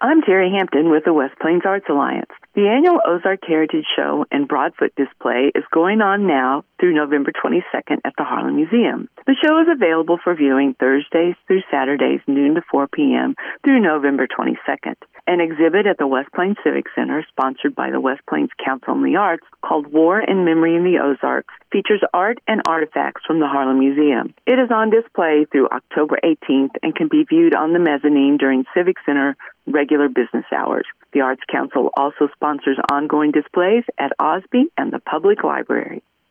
I'm Terry Hampton with the West Plains Arts Alliance. The annual Ozark Heritage Show and Broadfoot display is going on now through November 22nd at the Harlan Museum. The show is available for viewing Thursdays through Saturdays, noon to 4 p.m. through November 22nd. An exhibit at the West Plains Civic Center, sponsored by the West Plains Council on the Arts, called War and Memory in the Ozarks, features art and artifacts from the Harlan Museum. It is on display through October 18th and can be viewed on the mezzanine during Civic Center regular business hours. The Arts Council also sponsors ongoing displays at Osby and the Public Library.